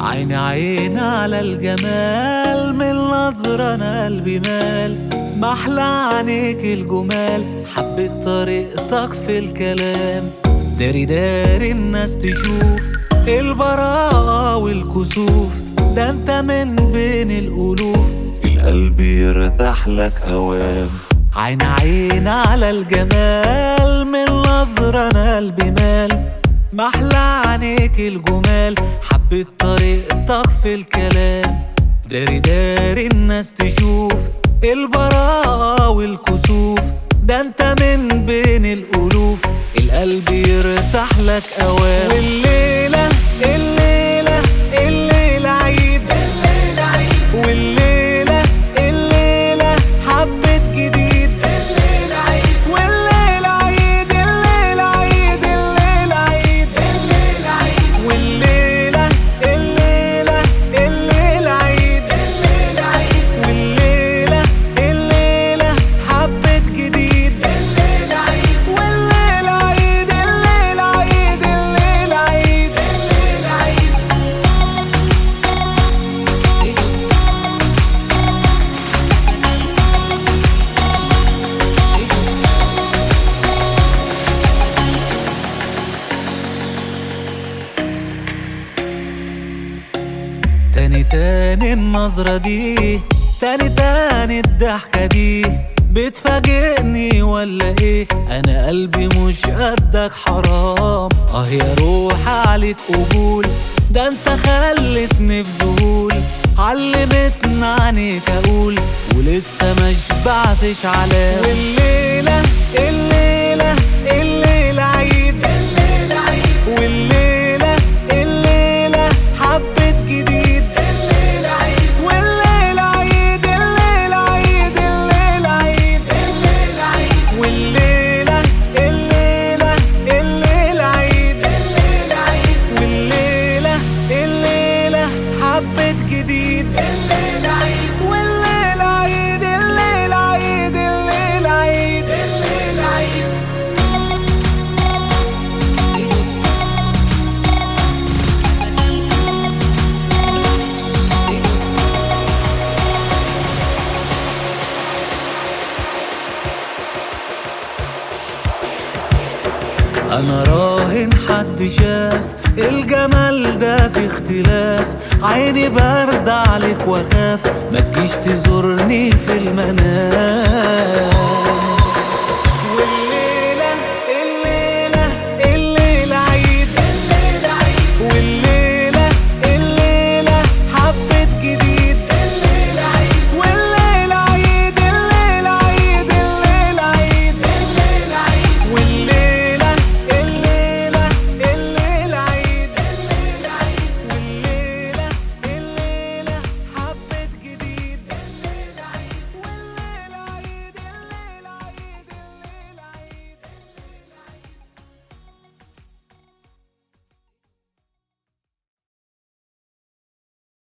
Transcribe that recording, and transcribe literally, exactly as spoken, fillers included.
عيني عيني على الجمال، من نظرة أنا قلبي مال. محلى عينيك الجمال، حبيت طريقتك في الكلام. داري داري الناس تشوف البراءة والكسوف، ده انت من بين الألوف القلب يرتاح لك أوام. عيني عيني على الجمال، من نظرة أنا قلبي مال. محلى عينيك الجمال، حبيت طريقتك في الكلام. داري داري الناس تشوف البراءة والكسوف، ده انت من بين الألوف القلب يرتاح لك أوام. والليلة الليلة الليلة عيد، الليلة عيد. والليلة الليلة حبة جديد، الليلة عيد. والليلة عيد الليلة عيد الليلة عيد الليلة عيد. والليلة الليلة الليلة عيد، الليلة عيد. والليلة الليلة حبة جديد، الليلة عيد. والليلة عيد الليلة عيد الليلة عيد الليلة عيد. تاني تاني النظرة دي، تاني تاني الضحكة دي، بتفاجئني ولا ايه؟ انا قلبي مش قدك حرام. اه يا روح عليك قبول، ده انت خلتني في ذهول. علمتنا عنيك اقول ولسه ما شبعتش علام. والليلة الليلة الليلة عيد، الليلة عيد. والليلة الليلة حبة جديد، الليلة عيد. والليلة عيد الليلة عيد الليلة عيد الليلة عيد. والليلة الليلة الليلة عيد، الليلة عيد. والليلة الليلة حبة جديد، الليلة عيد. والليلة عيد الليلة عيد الليلة عيد الليلة عيد. انا راهن حد شاف الجمال ده في اختلاف. عيني برد عليك واخاف، ما تجيش تزورني في المنام.